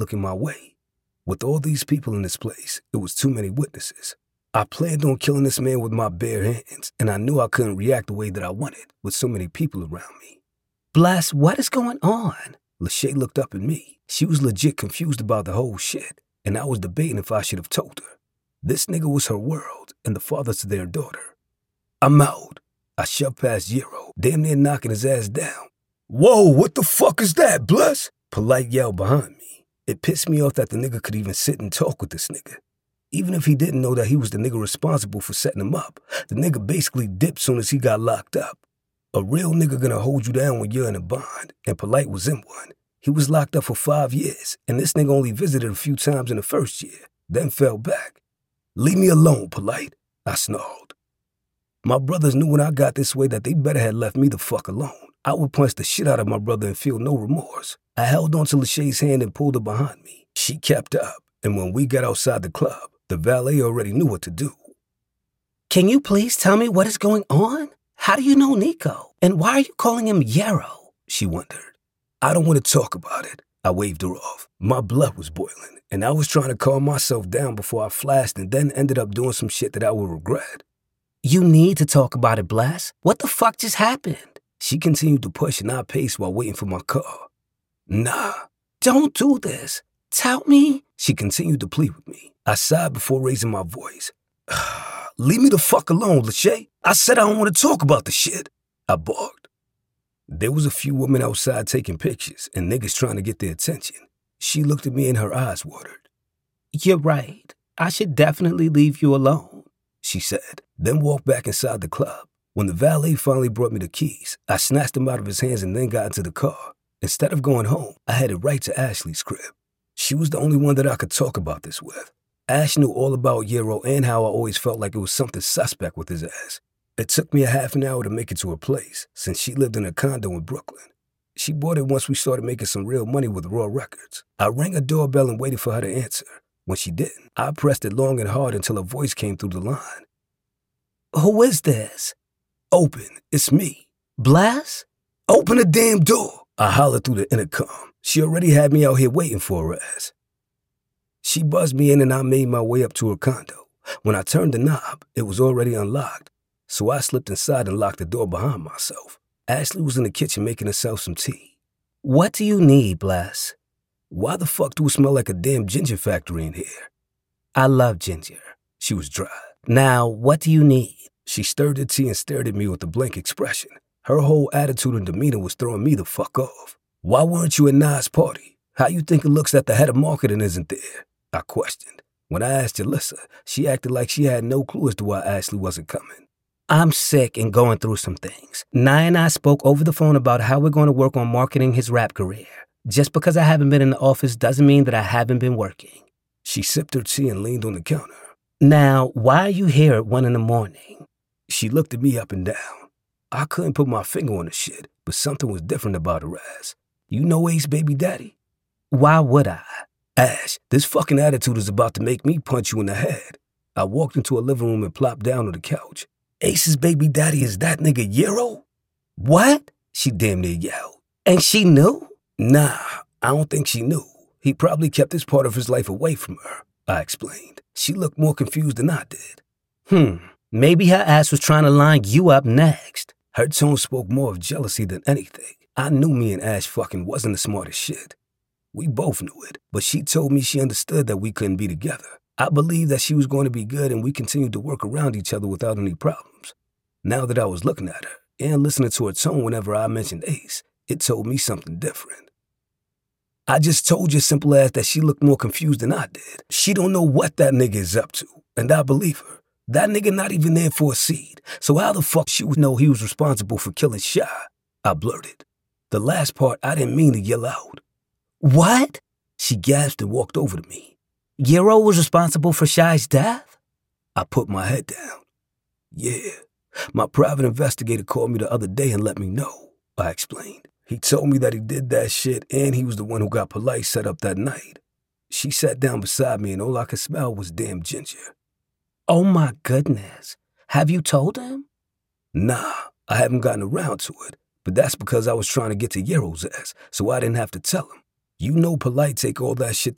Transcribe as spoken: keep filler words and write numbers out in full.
looking my way. With all these people in this place, it was too many witnesses. I planned on killing this man with my bare hands, and I knew I couldn't react the way that I wanted with so many people around me. Bless, what is going on? Lachey looked up at me. She was legit confused about the whole shit, and I was debating if I should have told her. This nigga was her world and the father to their daughter. I'm out. I shoved past Yero, damn near knocking his ass down. Whoa, what the fuck is that, Bless? Polite yelled behind me. It pissed me off that the nigga could even sit and talk with this nigga. Even if he didn't know that he was the nigga responsible for setting him up, the nigga basically dipped soon as he got locked up. A real nigga gonna hold you down when you're in a bond, and Polite was in one. He was locked up for five years, and this nigga only visited a few times in the first year, then fell back. Leave me alone, Polite, I snarled. My brothers knew when I got this way that they better had left me the fuck alone. I would punch the shit out of my brother and feel no remorse. I held onto Lachey's hand and pulled her behind me. She kept up, and when we got outside the club, the valet already knew what to do. Can you please tell me what is going on? How do you know Nico? And why are you calling him Yero? She wondered. I don't want to talk about it. I waved her off. My blood was boiling, and I was trying to calm myself down before I flashed and then ended up doing some shit that I would regret. You need to talk about it, Bless. What the fuck just happened? She continued to push and I paced while waiting for my car. Nah. Don't do this. Tell me. She continued to plead with me. I sighed before raising my voice. Leave me the fuck alone, Lachey. I said I don't want to talk about the shit. I barked. There was a few women outside taking pictures and niggas trying to get their attention. She looked at me and her eyes watered. You're right. I should definitely leave you alone, she said, then walked back inside the club. When the valet finally brought me the keys, I snatched them out of his hands and then got into the car. Instead of going home, I headed right to Ashley's crib. She was the only one that I could talk about this with. Ash knew all about Yero and how I always felt like it was something suspect with his ass. It took me a half an hour to make it to her place, since she lived in a condo in Brooklyn. She bought it once we started making some real money with Raw Records. I rang her doorbell and waited for her to answer. When she didn't, I pressed it long and hard until a voice came through the line. Who is this? Open, it's me. Bless? Open the damn door, I hollered through the intercom. She already had me out here waiting for her ass. She buzzed me in and I made my way up to her condo. When I turned the knob, it was already unlocked, so I slipped inside and locked the door behind myself. Ashley was in the kitchen making herself some tea. What do you need, Bless? Why the fuck do it smell like a damn ginger factory in here? I love ginger. She was dry. Now, what do you need? She stirred the tea and stared at me with a blank expression. Her whole attitude and demeanor was throwing me the fuck off. Why weren't you at Nas' party? How you think it looks that the head of marketing isn't there? I questioned. When I asked Jalissa, she acted like she had no clue as to why Ashley wasn't coming. I'm sick and going through some things. Nia and I spoke over the phone about how we're going to work on marketing his rap career. Just because I haven't been in the office doesn't mean that I haven't been working. She sipped her tea and leaned on the counter. Now, why are you here at one in the morning? She looked at me up and down. I couldn't put my finger on the shit, but something was different about her ass. You know Ace, baby daddy? Why would I? Ash, this fucking attitude is about to make me punch you in the head. I walked into a living room and plopped down on the couch. Ace's baby daddy is that nigga Yero? What? She damn near yelled. And she knew? Nah, I don't think she knew. He probably kept this part of his life away from her, I explained. She looked more confused than I did. Hmm, maybe her ass was trying to line you up next. Her tone spoke more of jealousy than anything. I knew me and Ash fucking wasn't the smartest shit. We both knew it, but she told me she understood that we couldn't be together. I believed that she was going to be good and we continued to work around each other without any problems. Now that I was looking at her and listening to her tone whenever I mentioned Ace, it told me something different. I just told your simple ass that she looked more confused than I did. She don't know what that nigga is up to, and I believe her. That nigga not even there for a seed, so how the fuck she would know he was responsible for killing Shy? I blurted. The last part I didn't mean to yell out. What? She gasped and walked over to me. Yero was responsible for Shy's death? I put my head down. Yeah, my private investigator called me the other day and let me know, I explained. He told me that he did that shit and he was the one who got Polite set up that night. She sat down beside me and all I could smell was damn ginger. Oh my goodness. Have you told him? Nah, I haven't gotten around to it, but that's because I was trying to get to Yero's ass, so I didn't have to tell him. You know Polite take all that shit